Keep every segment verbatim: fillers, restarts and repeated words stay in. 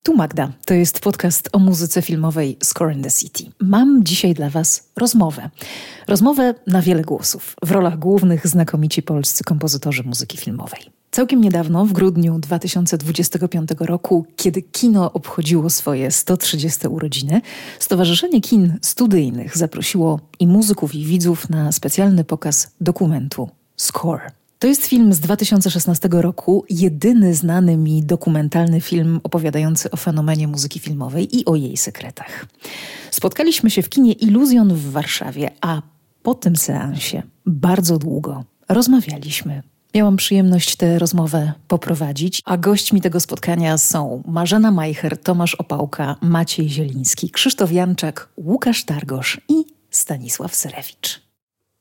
Tu Magda, to jest podcast o muzyce filmowej Score in the City. Mam dzisiaj dla Was rozmowę. Rozmowę na wiele głosów. W rolach głównych znakomici polscy kompozytorzy muzyki filmowej. Całkiem niedawno, w grudniu dwa tysiące dwudziestego piątego roku, kiedy kino obchodziło swoje sto trzydzieste urodziny, Stowarzyszenie Kin Studyjnych zaprosiło i muzyków, i widzów na specjalny pokaz dokumentu Score. To jest film z dwa tysiące szesnastego roku, jedyny znany mi dokumentalny film opowiadający o fenomenie muzyki filmowej i o jej sekretach. Spotkaliśmy się w kinie Iluzjon w Warszawie, a po tym seansie bardzo długo rozmawialiśmy. Miałam przyjemność tę rozmowę poprowadzić, a gośćmi tego spotkania są Marzena Majcher, Tomasz Opałka, Maciej Zieliński, Krzysztof Janczak, Łukasz Targosz i Stanisław Serewicz.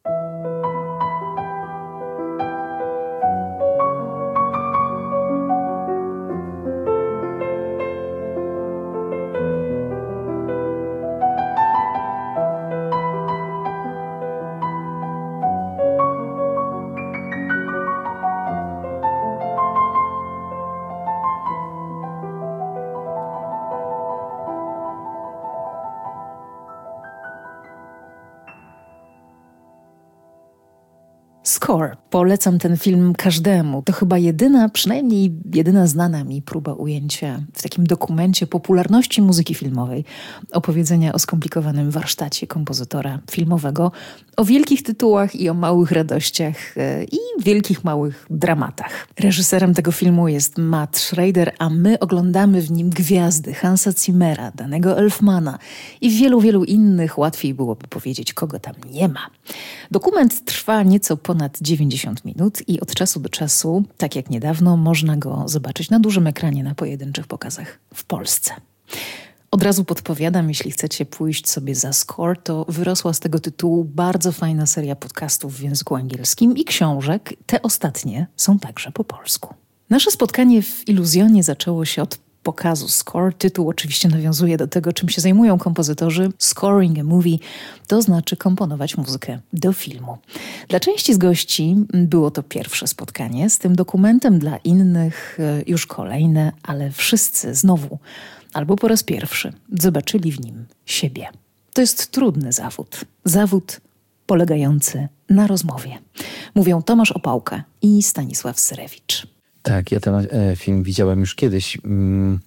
Score. Polecam ten film każdemu. To chyba jedyna, przynajmniej jedyna znana mi próba ujęcia w takim dokumencie popularności muzyki filmowej, opowiedzenia o skomplikowanym warsztacie kompozytora filmowego, o wielkich tytułach i o małych radościach i wielkich, małych dramatach. Reżyserem tego filmu jest Matt Schrader, a my oglądamy w nim gwiazdy Hansa Zimmera, Danego Elfmana i wielu, wielu innych. Łatwiej byłoby powiedzieć, kogo tam nie ma. Dokument trwa nieco ponad dziewięćdziesiąt minut i od czasu do czasu, tak jak niedawno, można go zobaczyć na dużym ekranie na pojedynczych pokazach w Polsce. Od razu podpowiadam, jeśli chcecie pójść sobie za Score, to wyrosła z tego tytułu bardzo fajna seria podcastów w języku angielskim i książek. Te ostatnie są także po polsku. Nasze spotkanie w Iluzjonie zaczęło się od pokazu Score. Tytuł oczywiście nawiązuje do tego, czym się zajmują kompozytorzy. Scoring a movie to znaczy komponować muzykę do filmu. Dla części z gości było to pierwsze spotkanie z tym dokumentem, dla innych już kolejne, ale wszyscy znowu albo po raz pierwszy zobaczyli w nim siebie. To jest trudny zawód. Zawód polegający na rozmowie. Mówią Tomasz Opałka i Stanisław Serewicz. Tak, ja ten e, film widziałem już kiedyś. Mm,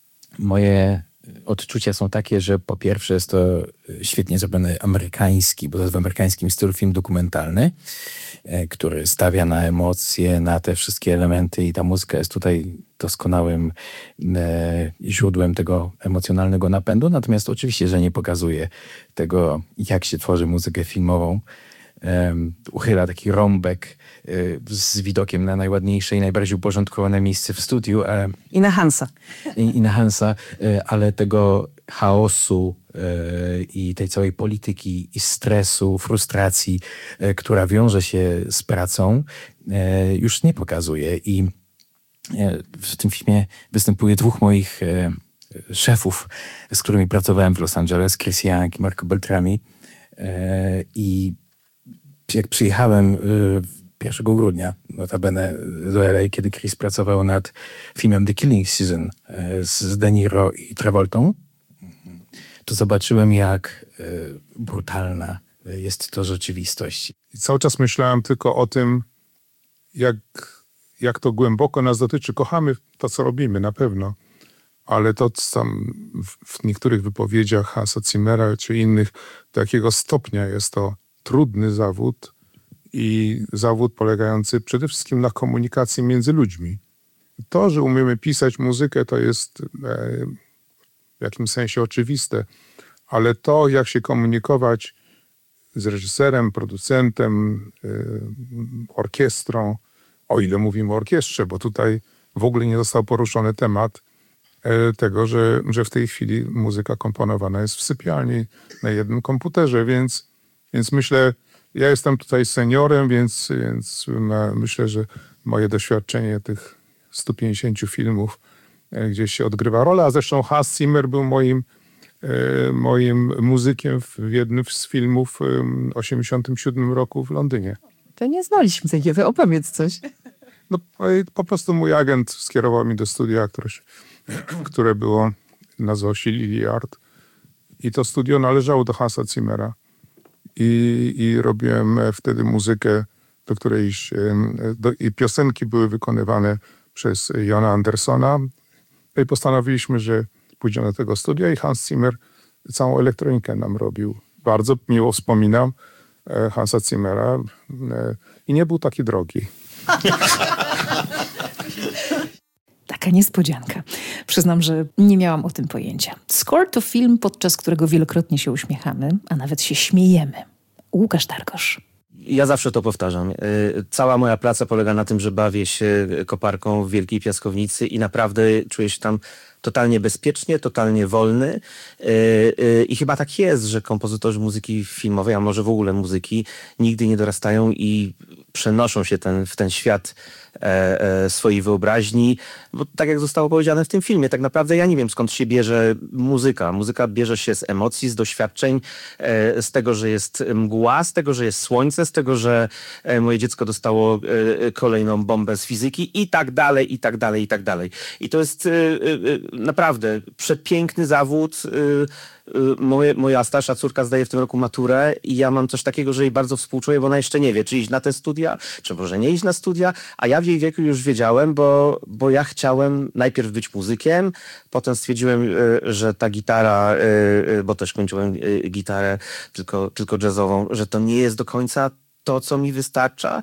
moje odczucia są takie, że po pierwsze jest to świetnie zrobiony amerykański, bo to jest w amerykańskim stylu film dokumentalny, e, który stawia na emocje, na te wszystkie elementy i ta muzyka jest tutaj doskonałym e, źródłem tego emocjonalnego napędu. Natomiast oczywiście, że nie pokazuje tego, jak się tworzy muzykę filmową. Um, uchyla taki rąbek y, z widokiem na najładniejsze i najbardziej uporządkowane miejsce w studiu. Ale, I na Hansa. I, i na Hansa, y, ale tego chaosu y, i tej całej polityki i stresu, frustracji, y, która wiąże się z pracą, y, już nie pokazuje. I y, w tym filmie występuje dwóch moich y, szefów, z którymi pracowałem w Los Angeles, Chris Young i Marco Beltrami. Y, I jak przyjechałem pierwszego grudnia, notabene do L A, kiedy Chris pracował nad filmem The Killing Season z De Niro i Travoltą, to zobaczyłem, jak brutalna jest to rzeczywistość. I cały czas myślałem tylko o tym, jak, jak to głęboko nas dotyczy. Kochamy to, co robimy, na pewno. Ale to, co tam w niektórych wypowiedziach Hansa Zimmera czy innych, do jakiego stopnia jest to trudny zawód i zawód polegający przede wszystkim na komunikacji między ludźmi. To, że umiemy pisać muzykę, to jest e, w jakimś sensie oczywiste, ale to, jak się komunikować z reżyserem, producentem, e, orkiestrą, o ile mówimy o orkiestrze, bo tutaj w ogóle nie został poruszony temat e, tego, że, że w tej chwili muzyka komponowana jest w sypialni na jednym komputerze, więc Więc myślę, ja jestem tutaj seniorem, więc, więc myślę, że moje doświadczenie tych stu pięćdziesięciu filmów gdzieś się odgrywa rolę. A zresztą Hans Zimmer był moim, moim muzykiem w jednym z filmów w osiemdziesiątym siódmym roku w Londynie. To nie znaliśmy takiego, opowiedz coś. No, po prostu mój agent skierował mnie do studia, które się które było, nazywało się Liliard. I to studio należało do Hansa Zimmera. I, i robiłem wtedy muzykę, do której do, i piosenki były wykonywane przez Jona Andersona. I postanowiliśmy, że pójdziemy do tego studia i Hans Zimmer całą elektronikę nam robił. Bardzo miło wspominam Hansa Zimmera i nie był taki drogi. Taka niespodzianka. Przyznam, że nie miałam o tym pojęcia. Score to film, podczas którego wielokrotnie się uśmiechamy, a nawet się śmiejemy. Łukasz Targosz. Ja zawsze to powtarzam. Cała moja praca polega na tym, że bawię się koparką w wielkiej piaskownicy i naprawdę czuję się tam totalnie bezpiecznie, totalnie wolny. I chyba tak jest, że kompozytorzy muzyki filmowej, a może w ogóle muzyki, nigdy nie dorastają i przenoszą się ten, w ten świat e, e, swojej wyobraźni. Bo tak jak zostało powiedziane w tym filmie, tak naprawdę ja nie wiem, skąd się bierze muzyka. Muzyka bierze się z emocji, z doświadczeń, e, z tego, że jest mgła, z tego, że jest słońce, z tego, że e, moje dziecko dostało e, kolejną bombę z fizyki i tak dalej, i tak dalej, i tak dalej. I to jest e, e, naprawdę przepiękny zawód. E, Moje, moja starsza córka zdaje w tym roku maturę i ja mam coś takiego, że jej bardzo współczuję, bo ona jeszcze nie wie, czy iść na te studia, czy może nie iść na studia, a ja w jej wieku już wiedziałem, bo, bo ja chciałem najpierw być muzykiem, potem stwierdziłem, że ta gitara, bo też kończyłem gitarę tylko, tylko jazzową, że to nie jest do końca to, co mi wystarcza.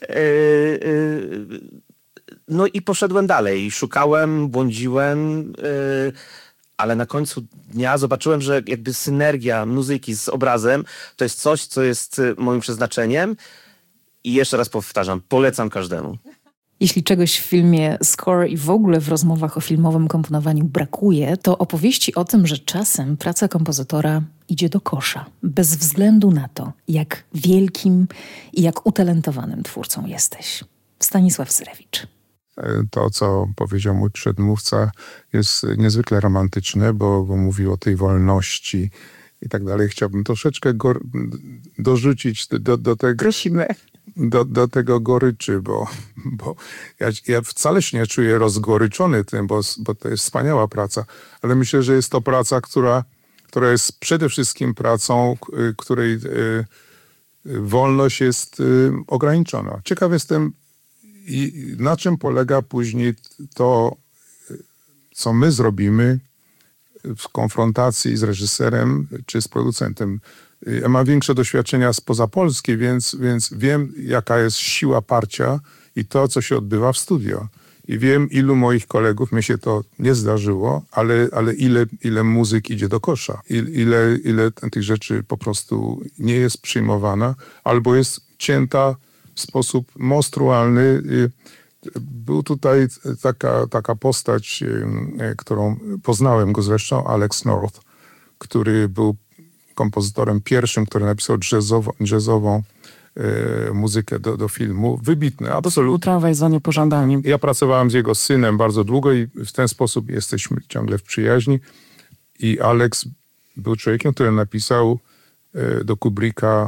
No i poszedłem dalej, szukałem, błądziłem, ale na końcu dnia zobaczyłem, że jakby synergia muzyki z obrazem to jest coś, co jest moim przeznaczeniem i jeszcze raz powtarzam, polecam każdemu. Jeśli czegoś w filmie Score i w ogóle w rozmowach o filmowym komponowaniu brakuje, to opowieści o tym, że czasem praca kompozytora idzie do kosza, bez względu na to, jak wielkim i jak utalentowanym twórcą jesteś. Stanisław Syrewicz. To, co powiedział mój przedmówca, jest niezwykle romantyczne, bo, bo mówił o tej wolności i tak dalej. Chciałbym troszeczkę go, dorzucić do, do tego. Prosimy. Do, do tego goryczy, bo, bo ja, ja wcale się nie czuję rozgoryczony tym, bo, bo to jest wspaniała praca, ale myślę, że jest to praca, która, która jest przede wszystkim pracą, której y, wolność jest y, ograniczona. Ciekaw jestem, i na czym polega później to, co my zrobimy w konfrontacji z reżyserem czy z producentem. Ja mam większe doświadczenia spoza Polski, więc, więc wiem, jaka jest siła parcia i to, co się odbywa w studio. I wiem, ilu moich kolegów, mi się to nie zdarzyło, ale, ale ile, ile muzyk idzie do kosza. Ile, ile tych rzeczy po prostu nie jest przyjmowana albo jest cięta w sposób monstrualny. Był tutaj taka, taka postać, którą poznałem go zresztą, Alex North, który był kompozytorem pierwszym, który napisał jazzową, jazzową e, muzykę do, do filmu. Wybitny, absolutnie. Tramwaj za niepożądaniem. Ja pracowałem z jego synem bardzo długo i w ten sposób jesteśmy ciągle w przyjaźni. I Alex był człowiekiem, który napisał e, do Kubricka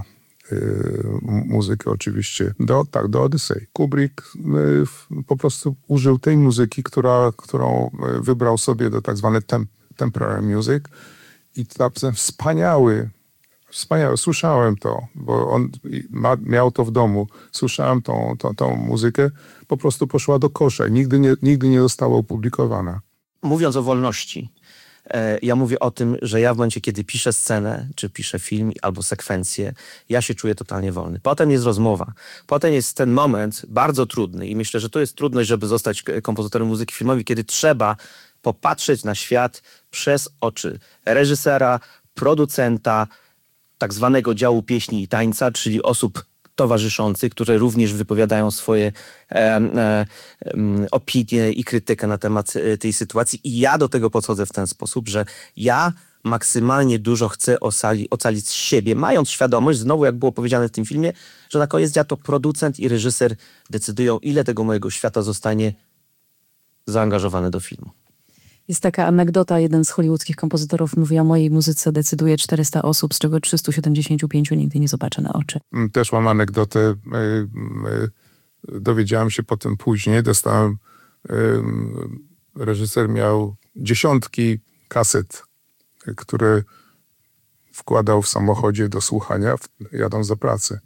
muzykę oczywiście, do, tak, do Odyssey. Kubrick y, po prostu użył tej muzyki, która, którą wybrał sobie do tak zwane temp, temporary music i ten wspaniały, wspaniały, słyszałem to, bo on ma, miał to w domu, słyszałem tą, tą, tą muzykę, po prostu poszła do kosza i nigdy nie, nigdy nie została opublikowana. Mówiąc o wolności, ja mówię o tym, że ja w momencie, kiedy piszę scenę, czy piszę film albo sekwencję, ja się czuję totalnie wolny. Potem jest rozmowa. Potem jest ten moment bardzo trudny i myślę, że to jest trudność, żeby zostać kompozytorem muzyki filmowej, kiedy trzeba popatrzeć na świat przez oczy reżysera, producenta, tak zwanego działu pieśni i tańca, czyli osób towarzyszących, które również wypowiadają swoje e, e, opinie i krytykę na temat tej sytuacji. I ja do tego podchodzę w ten sposób, że ja maksymalnie dużo chcę ocali, ocalić z siebie, mając świadomość, znowu jak było powiedziane w tym filmie, że na koniec dnia to producent i reżyser decydują, ile tego mojego świata zostanie zaangażowane do filmu. Jest taka anegdota, jeden z hollywoodzkich kompozytorów mówi: o mojej muzyce decyduje czterysta osób, z czego trzysta siedemdziesiąt pięć nigdy nie zobaczę na oczy. Też mam anegdotę, dowiedziałem się potem później, dostałem reżyser miał dziesiątki kaset, które wkładał w samochodzie do słuchania, jadąc do pracy.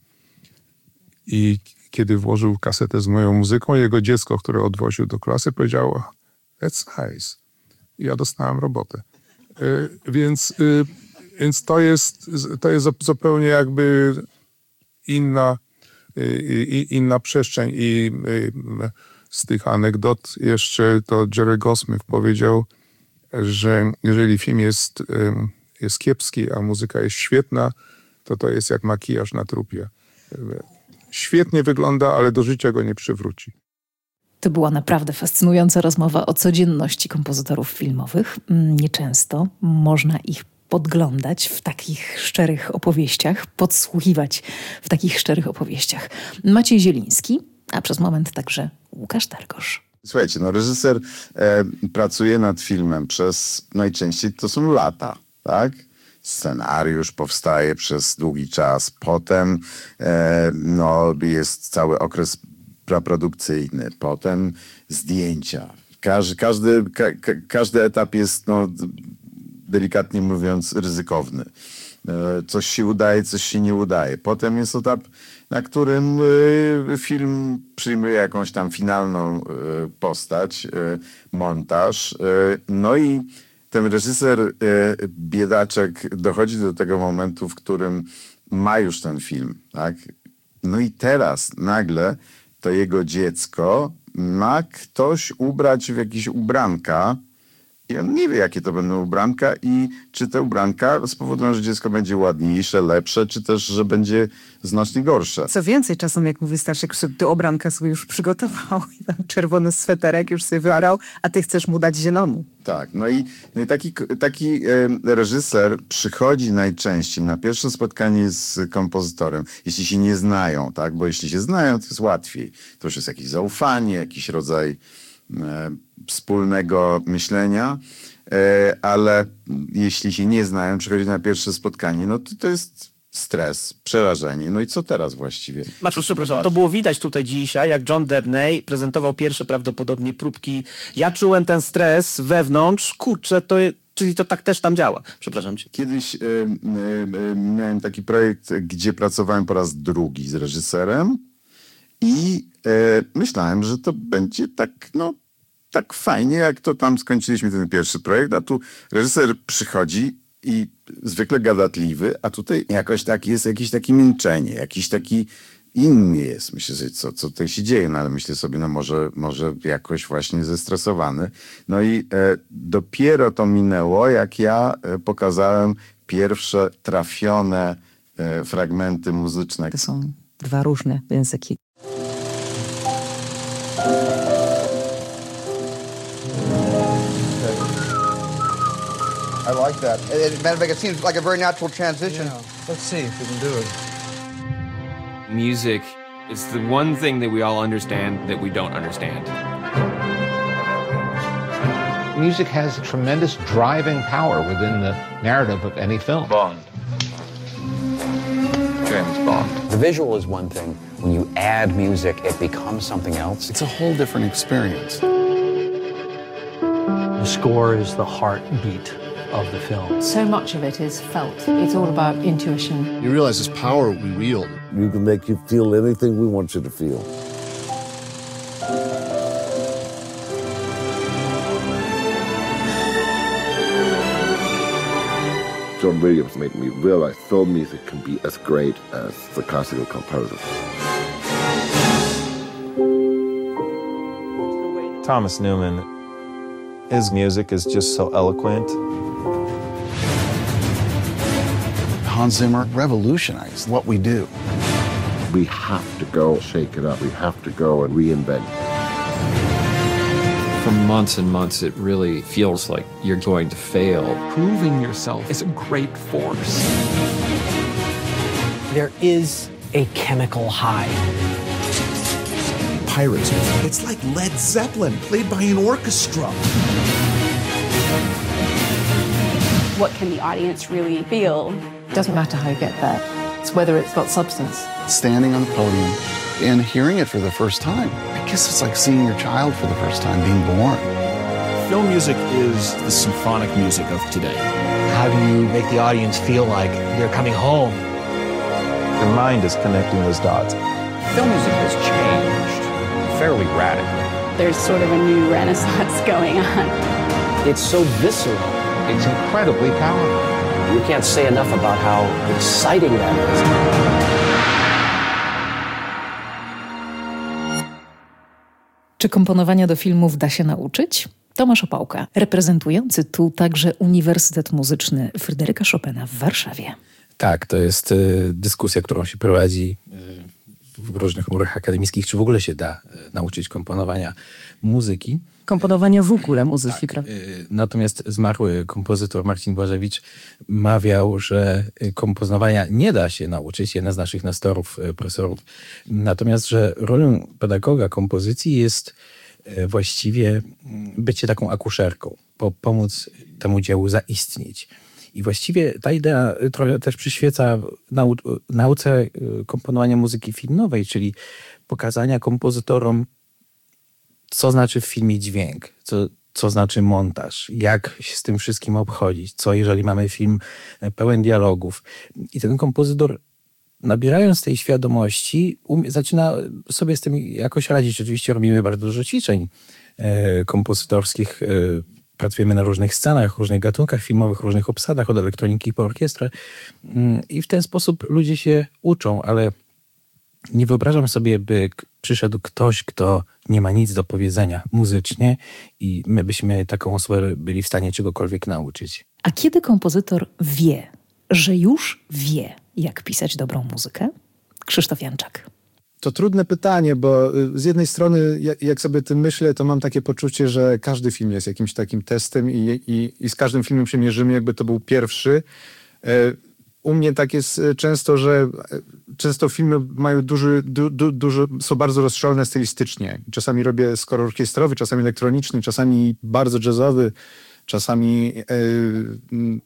I kiedy włożył kasetę z moją muzyką, jego dziecko, które odwoził do klasy, powiedziało: "That's nice". I ja dostałem robotę. Y, więc, y, więc to jest, to jest zupełnie jakby inna, y, inna przestrzeń. I y, z tych anegdot jeszcze to Jerry Goldsmith powiedział, że jeżeli film jest, y, jest kiepski, a muzyka jest świetna, to to jest jak makijaż na trupie. Świetnie wygląda, ale do życia go nie przywróci. To była naprawdę fascynująca rozmowa o codzienności kompozytorów filmowych. Nieczęsto można ich podglądać w takich szczerych opowieściach, podsłuchiwać w takich szczerych opowieściach. Maciej Zieliński, a przez moment także Łukasz Targosz. Słuchajcie, no reżyser e, pracuje nad filmem przez, najczęściej to są lata, tak? Scenariusz powstaje przez długi czas, potem e, no, jest cały okres preprodukcyjny, potem zdjęcia. Każdy, każdy, ka, każdy etap jest, no, delikatnie mówiąc, ryzykowny. E, coś się udaje, coś się nie udaje. Potem jest etap, na którym e, film przyjmuje jakąś tam finalną e, postać, e, montaż. E, no i ten reżyser, e, biedaczek, dochodzi do tego momentu, w którym ma już ten film, tak? No i teraz nagle to jego dziecko ma ktoś ubrać w jakieś ubranka i on nie wie, jakie to będą ubranka i czy te ubranka spowodują, że dziecko będzie ładniejsze, lepsze, czy też, że będzie znacznie gorsze. Co więcej, czasem jak mówię Staszek, że ty obranka sobie już przygotował i tam czerwony sweterek już sobie wyarał, a ty chcesz mu dać zielony. Tak, no i, no i taki, taki e, reżyser przychodzi najczęściej na pierwsze spotkanie z kompozytorem, jeśli się nie znają, tak? Bo jeśli się znają, to jest łatwiej. To już jest jakieś zaufanie, jakiś rodzaj e, wspólnego myślenia, e, ale jeśli się nie znają, przychodzi na pierwsze spotkanie, no to, to jest stres, przerażenie. No i co teraz właściwie? Maciu, przepraszam, to było widać tutaj dzisiaj, jak John Debney prezentował pierwsze prawdopodobnie próbki. Ja czułem ten stres wewnątrz, kurczę, to, czyli to tak też tam działa. Przepraszam cię. Kiedyś y, y, y, miałem taki projekt, gdzie pracowałem po raz drugi z reżyserem i y, myślałem, że to będzie tak, no, tak fajnie, jak to tam skończyliśmy ten pierwszy projekt, a tu reżyser przychodzi i zwykle gadatliwy, a tutaj jakoś tak jest jakieś takie milczenie, jakiś taki inny jest. Myślę sobie, co, co tutaj się dzieje, no ale myślę sobie, no może, może jakoś właśnie zestresowany. No i e, dopiero to minęło, jak ja e, pokazałem pierwsze trafione e, fragmenty muzyczne. To są dwa różne języki. I like that. As a matter of fact, it seems like a very natural transition. Yeah. Let's see if we can do it. Music is the one thing that we all understand that we don't understand. Music has tremendous driving power within the narrative of any film. Bond. James Bond. The visual is one thing. When you add music, it becomes something else. It's a whole different experience. The score is the heartbeat of the film. So much of it is felt. It's all about intuition. You realize this power we wield. You can make you feel anything we want you to feel. John Williams made me realize film music can be as great as the classical composer. Thomas Newman, his music is just so eloquent. Hans Zimmer revolutionized what we do. We have to go shake it up. We have to go and reinvent. For months and months, it really feels like you're going to fail. Proving yourself is a great force. There is a chemical high. Pirates. It's like Led Zeppelin played by an orchestra. What can the audience really feel? Doesn't matter how you get there. It's whether it's got substance. Standing on the podium and hearing it for the first time. I guess it's like seeing your child for the first time being born. Film music is the symphonic music of today. How do you make the audience feel like they're coming home? Your mind is connecting those dots. Film music has changed fairly radically. There's sort of a new renaissance going on. It's so visceral. It's incredibly powerful. You can't say enough about how exciting that is. Czy komponowania do filmów da się nauczyć? Tomasz Opałka, reprezentujący tu także Uniwersytet Muzyczny Fryderyka Chopina w Warszawie. Tak, to jest y, dyskusja, którą się prowadzi y, w różnych murach akademickich, czy w ogóle się da y, nauczyć komponowania muzyki. Komponowania w ogóle muzyki, tak, prawda? Y, natomiast zmarły kompozytor Marcin Błażewicz mawiał, że komponowania nie da się nauczyć, jeden z naszych nestorów, y, profesorów. Natomiast, że rolą pedagoga kompozycji jest y, właściwie bycie taką akuszerką, po, pomóc temu dziełu zaistnieć. I właściwie ta idea trochę też przyświeca nau nauce komponowania muzyki filmowej, czyli pokazania kompozytorom, co znaczy w filmie dźwięk, co, co znaczy montaż, jak się z tym wszystkim obchodzić, co jeżeli mamy film pełen dialogów. I ten kompozytor, nabierając tej świadomości, um, zaczyna sobie z tym jakoś radzić. Oczywiście robimy bardzo dużo ćwiczeń e, kompozytorskich, e, pracujemy na różnych scenach, różnych gatunkach filmowych, różnych obsadach, od elektroniki po orkiestrę i w ten sposób ludzie się uczą, ale nie wyobrażam sobie, by przyszedł ktoś, kto nie ma nic do powiedzenia muzycznie i my byśmy taką osobę byli w stanie czegokolwiek nauczyć. A kiedy kompozytor wie, że już wie, jak pisać dobrą muzykę? Krzysztof Janczak. To trudne pytanie, bo z jednej strony, jak sobie o tym myślę, to mam takie poczucie, że każdy film jest jakimś takim testem i, i, i z każdym filmem się mierzymy, jakby to był pierwszy. U mnie tak jest często, że często filmy mają duży, du, du, duży, są bardzo rozstrzelone stylistycznie. Czasami robię skor orkiestrowy, czasami elektroniczny, czasami bardzo jazzowy, czasami yy,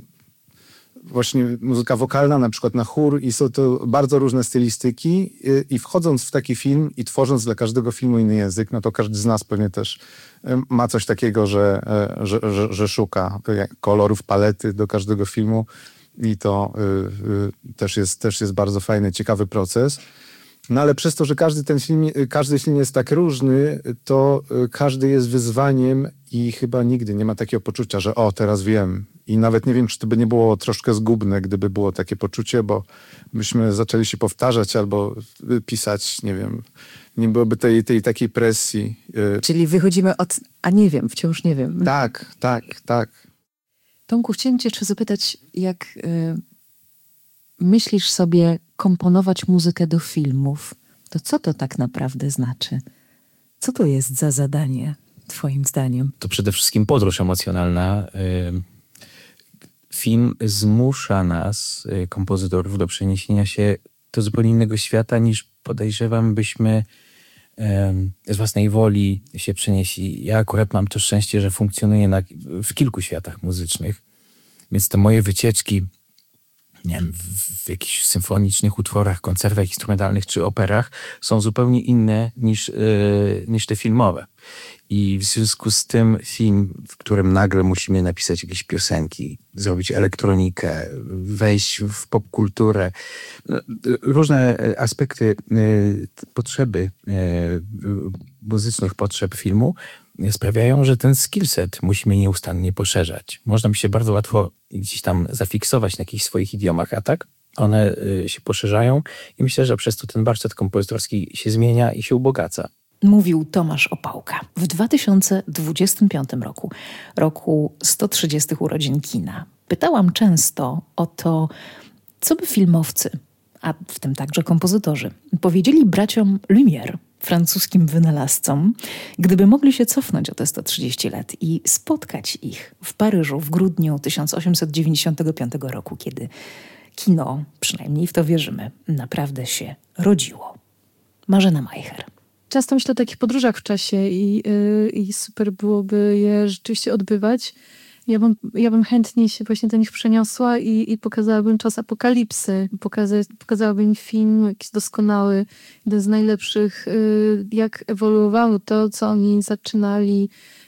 właśnie muzyka wokalna, na przykład na chór i są to bardzo różne stylistyki i wchodząc w taki film i tworząc dla każdego filmu inny język, no to każdy z nas pewnie też ma coś takiego, że, że, że, że szuka kolorów, palety do każdego filmu i to y, y, też, jest, też jest bardzo fajny, ciekawy proces. No ale przez to, że każdy ten film, każdy film jest tak różny, to każdy jest wyzwaniem i chyba nigdy nie ma takiego poczucia, że o, teraz wiem. I nawet nie wiem, czy to by nie było troszkę zgubne, gdyby było takie poczucie, bo byśmy zaczęli się powtarzać albo pisać, nie wiem, nie byłoby tej, tej takiej presji. Czyli wychodzimy od, a nie wiem, wciąż nie wiem. Tak, tak, tak. Tomku, chciałem cię jeszcze zapytać, jak y, myślisz sobie komponować muzykę do filmów, to co to tak naprawdę znaczy? Co to jest za zadanie, twoim zdaniem? To przede wszystkim podróż emocjonalna. Film zmusza nas, kompozytorów, do przeniesienia się do zupełnie innego świata, niż podejrzewam, byśmy z własnej woli się przenieśli. Ja akurat mam to szczęście, że funkcjonuję na, w kilku światach muzycznych, więc te moje wycieczki, nie wiem, w, w jakichś symfonicznych utworach, koncertach instrumentalnych czy operach są zupełnie inne niż, yy, niż te filmowe. I w związku z tym film, w którym nagle musimy napisać jakieś piosenki, zrobić elektronikę, wejść w popkulturę, różne aspekty yy, potrzeby, yy, muzycznych potrzeb filmu sprawiają, że ten skillset musimy nieustannie poszerzać. Można by się bardzo łatwo gdzieś tam zafiksować na jakichś swoich idiomach, a tak one y, się poszerzają i myślę, że przez to ten warsztat kompozytorski się zmienia i się ubogaca. Mówił Tomasz Opałka. W dwa tysiące dwudziestym piątym roku, roku sto trzydziestych urodzin kina, pytałam często o to, co by filmowcy, a w tym także kompozytorzy, powiedzieli braciom Lumière, francuskim wynalazcom, gdyby mogli się cofnąć o te sto trzydzieści lat i spotkać ich w Paryżu w grudniu tysiąc osiemset dziewięćdziesiątego piątego roku, kiedy kino, przynajmniej w to wierzymy, naprawdę się rodziło. Marzena Majcher. Często myślę o takich podróżach w czasie i, yy, i super byłoby je rzeczywiście odbywać. Ja bym, ja bym chętnie się właśnie do nich przeniosła i, i pokazałabym czas apokalipsy. Pokaza, pokazałabym film jakiś doskonały, jeden z najlepszych, yy, jak ewoluowało to, co oni zaczynali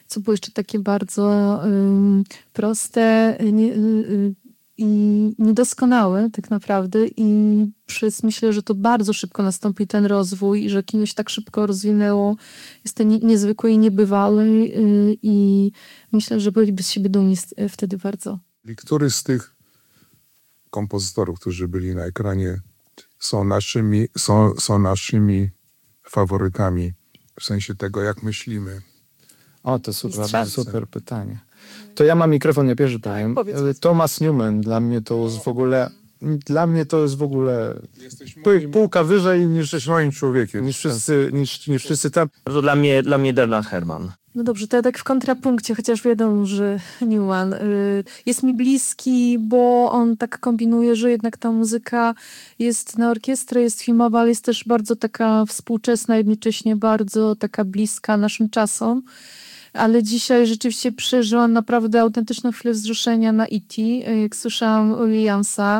co było jeszcze takie bardzo ym, proste nie, y, i niedoskonałe tak naprawdę i przez myślę, że to bardzo szybko nastąpi ten rozwój i że kino się tak szybko rozwinęło. Jest to nie, niezwykłe i niebywałe y, i myślę, że byliby z siebie dumni wtedy bardzo. I który z tych kompozytorów, którzy byli na ekranie, są naszymi, są, są naszymi faworytami w sensie tego, jak myślimy? O, to super, super pytanie. To ja mam mikrofon, ja pierwszy powiem. Thomas Newman, dla mnie to jest w ogóle, dla mnie to jest w ogóle moim, półka wyżej niż, jesteś moim człowiekiem. Niż wszyscy, niż, niż wszyscy tam. To dla mnie, dla mnie Bernard Herrmann. No dobrze, to ja tak w kontrapunkcie, chociaż wiadomo, że Newman y, jest mi bliski, bo on tak kombinuje, że jednak ta muzyka jest na orkiestrę, jest filmowa, ale jest też bardzo taka współczesna, jednocześnie bardzo taka bliska naszym czasom. Ale dzisiaj rzeczywiście przeżyłam naprawdę autentyczną chwilę wzruszenia na E T, jak słyszałam Williamsa.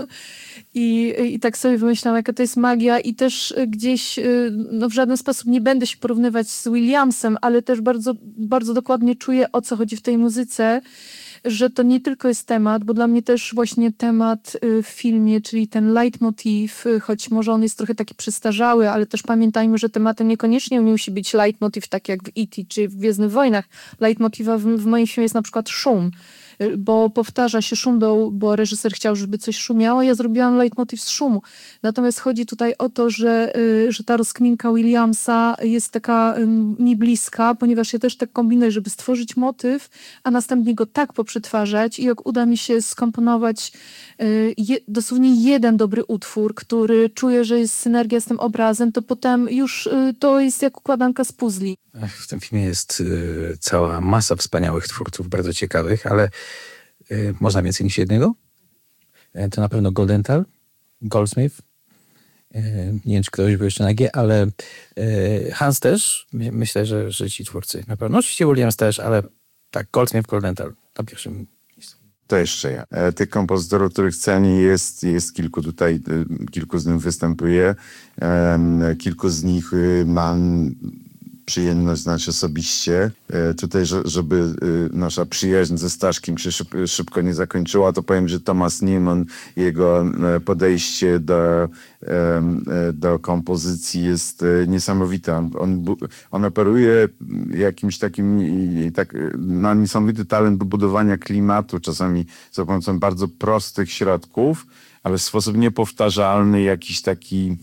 I, I tak sobie wymyślałam, jaka to jest magia i też gdzieś no w żaden sposób nie będę się porównywać z Williamsem, ale też bardzo, bardzo dokładnie czuję, o co chodzi w tej muzyce, że to nie tylko jest temat, bo dla mnie też właśnie temat w filmie, czyli ten leitmotiv, choć może on jest trochę taki przestarzały, ale też pamiętajmy, że tematem niekoniecznie musi być leitmotiv, tak jak w E T czy w Gwiezdnych Wojnach. Leitmotiva w, w moim filmie jest na przykład szum, bo powtarza się szum, bo, bo reżyser chciał, żeby coś szumiało, ja zrobiłam leitmotiv z szumu. Natomiast chodzi tutaj o to, że, że ta rozkminka Williamsa jest taka mi bliska, ponieważ ja też tak kombinuję, żeby stworzyć motyw, a następnie go tak poprzetwarzać i jak uda mi się skomponować je, dosłownie jeden dobry utwór, który czuję, że jest synergia z tym obrazem, to potem już to jest jak układanka z puzli. W tym filmie jest y, cała masa wspaniałych twórców, bardzo ciekawych, ale y, można więcej niż jednego. Y, to na pewno Goldenthal, Goldsmith. Y, nie wiem, czy ktoś był jeszcze na G, ale y, Hans też. My, myślę, że, że ci twórcy na pewno. Oczywiście Williams też, ale tak, Goldsmith, Goldenthal na pierwszym miejscu. To jeszcze ja. E, tych kompozytorów, których cenię, jest, jest kilku tutaj, e, kilku z nich występuje. E, kilku z nich e, mam przyjemność znać osobiście. E, tutaj, że, żeby e, nasza przyjaźń ze Staszkiem się szyb, szybko nie zakończyła, to powiem, że Thomas Newman, jego e, podejście do, e, do kompozycji jest e, niesamowite. On, on, on operuje jakimś takim i, i tak, no, niesamowity talent do budowania klimatu, czasami za pomocą bardzo prostych środków, ale w sposób niepowtarzalny, jakiś taki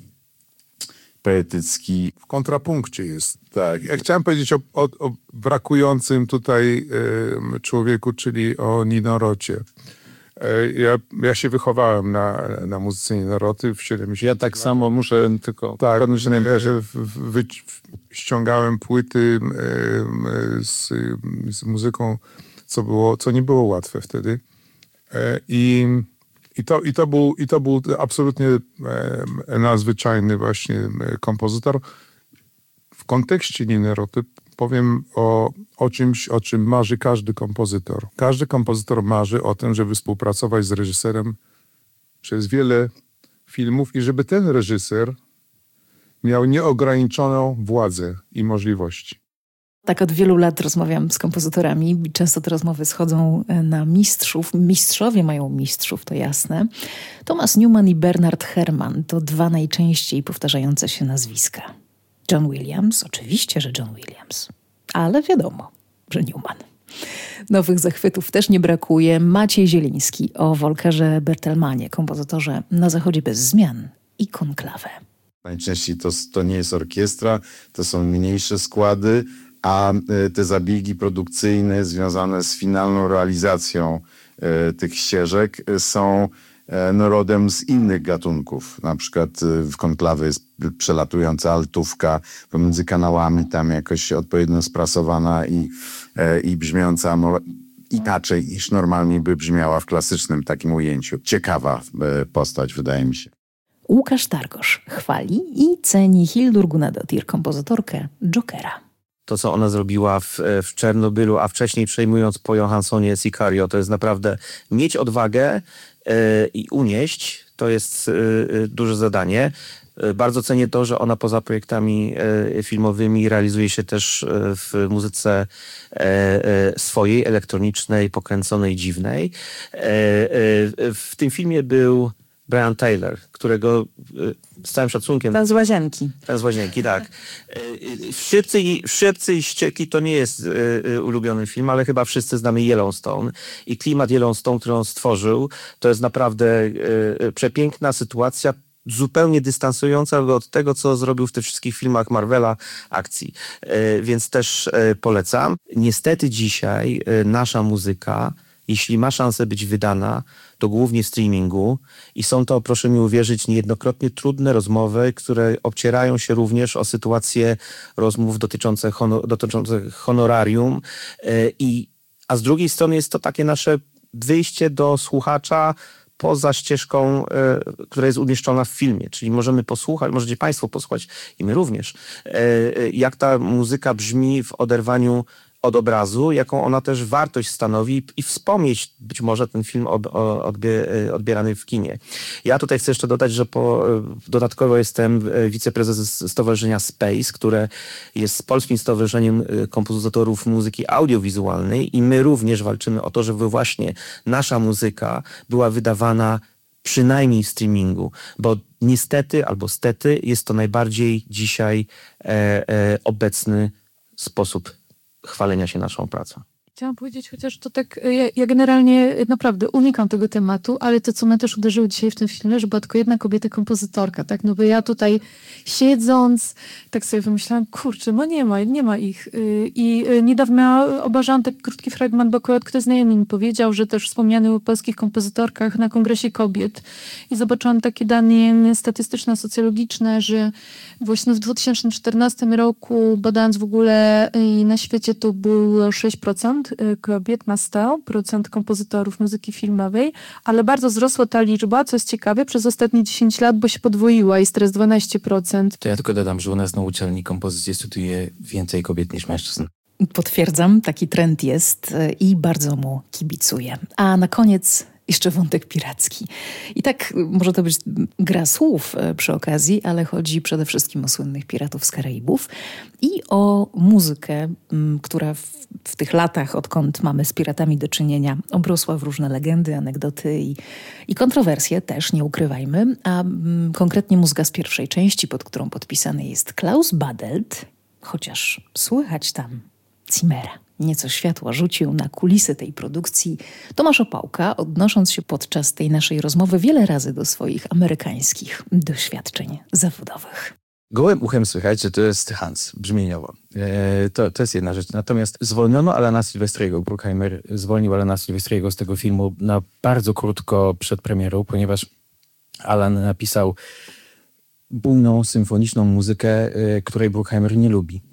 poetycki. W kontrapunkcie jest. Tak. Ja chciałem powiedzieć o, o, o brakującym tutaj y, człowieku, czyli o Ninorocie. Y, ja, ja się wychowałem na, na muzyce Ninoroty w siedemdziesiątych. Ja tak samo muszę tylko... Tak, ja że w, w, w, ściągałem płyty y, z, z muzyką, co, było, co nie było łatwe wtedy. Y, I I to, i, to był, I to był absolutnie e, nadzwyczajny właśnie kompozytor. W kontekście Ninoroty powiem o, o czymś, o czym marzy każdy kompozytor. Każdy kompozytor marzy o tym, żeby współpracować z reżyserem przez wiele filmów i żeby ten reżyser miał nieograniczoną władzę i możliwości. Tak od wielu lat rozmawiam z kompozytorami. Często te rozmowy schodzą na mistrzów. Mistrzowie mają mistrzów, to jasne. Thomas Newman i Bernard Herrmann to dwa najczęściej powtarzające się nazwiska. John Williams, oczywiście, że John Williams. Ale wiadomo, że Newman. Nowych zachwytów też nie brakuje. Maciej Zieliński o Volkerze Bertelmanie, kompozytorze Na zachodzie bez zmian i Konklawę. Najczęściej to, to nie jest orkiestra, to są mniejsze składy, a te zabiegi produkcyjne związane z finalną realizacją e, tych ścieżek są e, no, rodem z innych gatunków. Na przykład w Konklawy jest przelatująca altówka pomiędzy kanałami, tam jakoś odpowiednio sprasowana i, e, i brzmiąca inaczej niż normalnie by brzmiała w klasycznym takim ujęciu. Ciekawa e, postać, wydaje mi się. Łukasz Targosz chwali i ceni Hildur Guðnadóttir, kompozytorkę Jokera. To, co ona zrobiła w, w Czernobylu, a wcześniej przejmując po Johanssonie Sicario, to jest naprawdę mieć odwagę yy, i unieść, to jest yy, duże zadanie. Bardzo cenię to, że ona poza projektami filmowymi realizuje się też w muzyce swojej, elektronicznej, pokręconej, dziwnej. W tym filmie był Brian Tyler, którego z całym szacunkiem... Ten z Łazienki. Ten z Łazienki, tak. Szybcy i, Szybcy i Ścieki to nie jest ulubiony film, ale chyba wszyscy znamy Yellowstone. I klimat Yellowstone, który on stworzył, to jest naprawdę przepiękna sytuacja, zupełnie dystansująca od tego, co zrobił w tych wszystkich filmach Marvela akcji. Więc też polecam. Niestety dzisiaj nasza muzyka, jeśli ma szansę być wydana, to głównie w streamingu i są to, proszę mi uwierzyć, niejednokrotnie trudne rozmowy, które obcierają się również o sytuację rozmów dotyczących, honor, dotyczących honorarium, i, a z drugiej strony jest to takie nasze wyjście do słuchacza poza ścieżką, y, która jest umieszczona w filmie. Czyli możemy posłuchać, możecie Państwo posłuchać i my również, y, jak ta muzyka brzmi w oderwaniu od obrazu, jaką ona też wartość stanowi i wspomnieć być może ten film ob, odbie, odbierany w kinie. Ja tutaj chcę jeszcze dodać, że po, dodatkowo jestem wiceprezesem Stowarzyszenia Space, które jest Polskim Stowarzyszeniem Kompozytorów Muzyki Audiowizualnej i my również walczymy o to, żeby właśnie nasza muzyka była wydawana przynajmniej w streamingu, bo niestety albo stety jest to najbardziej dzisiaj e, e, obecny sposób chwalenia się naszą pracą. Chciałam powiedzieć, chociaż to tak, ja, ja generalnie naprawdę unikam tego tematu, ale to, co mnie też uderzyło dzisiaj w tym filmie, że była tylko jedna kobieta kompozytorka, tak? No bo ja tutaj siedząc, tak sobie wymyślałam, kurczę, no nie ma, nie ma ich. I niedawno obejrzałam taki krótki fragment, bo ktoś znajomy mi powiedział, że też wspomniany o polskich kompozytorkach na Kongresie Kobiet. I zobaczyłam takie dane statystyczne, socjologiczne, że właśnie w dwa tysiące czternastym roku, badając w ogóle na świecie, to było sześć procent kobiet na sto procent kompozytorów muzyki filmowej, ale bardzo wzrosła ta liczba, co jest ciekawe, przez ostatnie dziesięć lat, bo się podwoiła, jest teraz dwanaście procent. To ja tylko dodam, że u nas na uczelni kompozycji studiuje więcej kobiet niż mężczyzn. Potwierdzam, taki trend jest i bardzo mu kibicuję. A na koniec jeszcze wątek piracki. I tak może to być gra słów przy okazji, ale chodzi przede wszystkim o słynnych piratów z Karaibów i o muzykę, która w, w tych latach, odkąd mamy z piratami do czynienia, obrosła w różne legendy, anegdoty i, i kontrowersje też, nie ukrywajmy, a m, konkretnie muzyka z pierwszej części, pod którą podpisany jest Klaus Badelt, chociaż słychać tam Zimmera. Nieco światła rzucił na kulisy tej produkcji Tomasz Opałka, odnosząc się podczas tej naszej rozmowy wiele razy do swoich amerykańskich doświadczeń zawodowych. Gołym uchem słychać, że to jest Hans, brzmieniowo. E, to, to jest jedna rzecz. Natomiast zwolniono Alana Silvestriego. Bruckheimer zwolnił Alana Silvestriego z tego filmu na bardzo krótko przed premierą, ponieważ Alan napisał bujną, symfoniczną muzykę, e, której Bruckheimer nie lubi.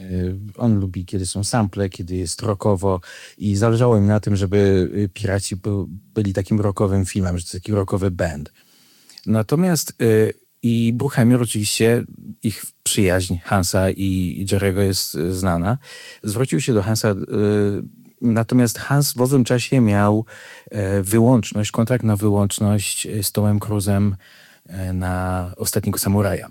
On lubi, kiedy są sample, kiedy jest rockowo i zależało im na tym, żeby Piraci byli takim rockowym filmem, że to taki rockowy band. Natomiast yy, i Bruckheimer oczywiście, ich przyjaźń Hansa i Jerry'ego jest znana, zwrócił się do Hansa, yy, natomiast Hans w owym czasie miał yy, wyłączność, kontrakt na wyłączność z Tomem Cruise'em yy, na Ostatniego Samuraja.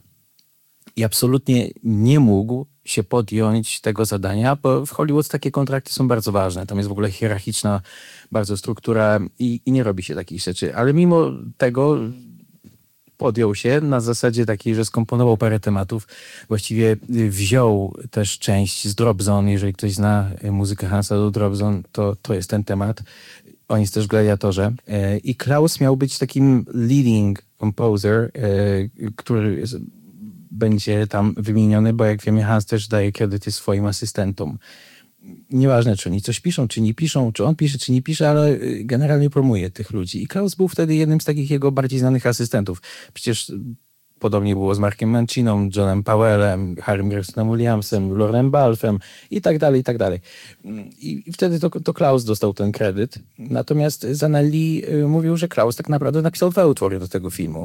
I absolutnie nie mógł się podjąć tego zadania, bo w Hollywood takie kontrakty są bardzo ważne. Tam jest w ogóle hierarchiczna bardzo struktura i, i nie robi się takich rzeczy. Ale mimo tego podjął się na zasadzie takiej, że skomponował parę tematów. Właściwie wziął też część z Drop Zone. Jeżeli ktoś zna muzykę Hansa do Drop Zone, to, to jest ten temat. On jest też w Gladiatorze. I Klaus miał być takim leading composer, który jest będzie tam wymieniony, bo jak wiemy, Hans też daje kredyty swoim asystentom. Nieważne, czy oni coś piszą, czy nie piszą, czy on pisze, czy nie pisze, ale generalnie promuje tych ludzi. I Klaus był wtedy jednym z takich jego bardziej znanych asystentów. Przecież podobnie było z Markiem Manciną, Johnem Powellem, Harrym Gregsonem Williamsem, Lornem Balfem i tak dalej, i tak dalej. I, i wtedy to, to Klaus dostał ten kredyt. Natomiast Zanelli mówił, że Klaus tak naprawdę napisał dwa utwory do tego filmu.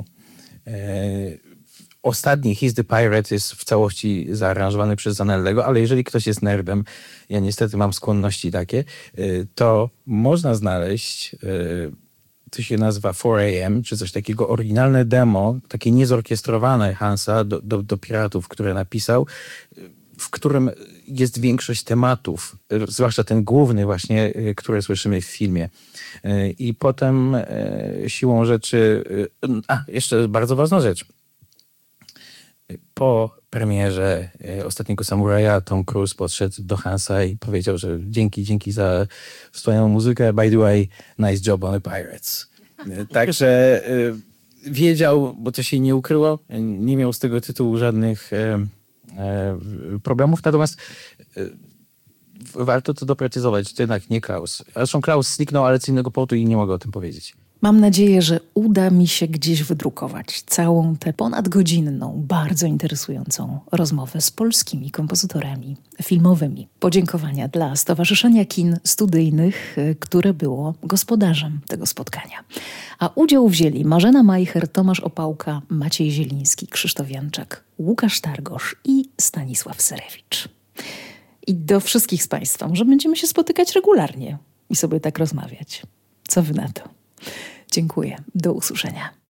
E- Ostatni, He's the Pirate, jest w całości zaaranżowany przez Zanellego, ale jeżeli ktoś jest nerdem, ja niestety mam skłonności takie, to można znaleźć to się nazywa four a m, czy coś takiego, oryginalne demo, takie niezorkiestrowane Hansa do, do, do Piratów, które napisał, w którym jest większość tematów, zwłaszcza ten główny właśnie, który słyszymy w filmie. I potem siłą rzeczy... A, jeszcze bardzo ważna rzecz. Po premierze Ostatniego Samuraja Tom Cruise podszedł do Hansa i powiedział, że dzięki, dzięki za wspaniałą muzykę. By the way, nice job on the Pirates. Także wiedział, bo to się nie ukryło, nie miał z tego tytułu żadnych problemów. Natomiast warto to doprecyzować, to jednak nie Klaus. Zresztą Klaus zniknął, ale z innego powodu i nie mogę o tym powiedzieć. Mam nadzieję, że uda mi się gdzieś wydrukować całą tę ponadgodzinną, bardzo interesującą rozmowę z polskimi kompozytorami filmowymi. Podziękowania dla Stowarzyszenia Kin Studyjnych, które było gospodarzem tego spotkania. A udział wzięli Marzena Majcher, Tomasz Opałka, Maciej Zieliński, Krzysztof Janczak, Łukasz Targosz i Stanisław Serewicz. I do wszystkich z Państwa, może będziemy się spotykać regularnie i sobie tak rozmawiać. Co wy na to? Dziękuję. Do usłyszenia.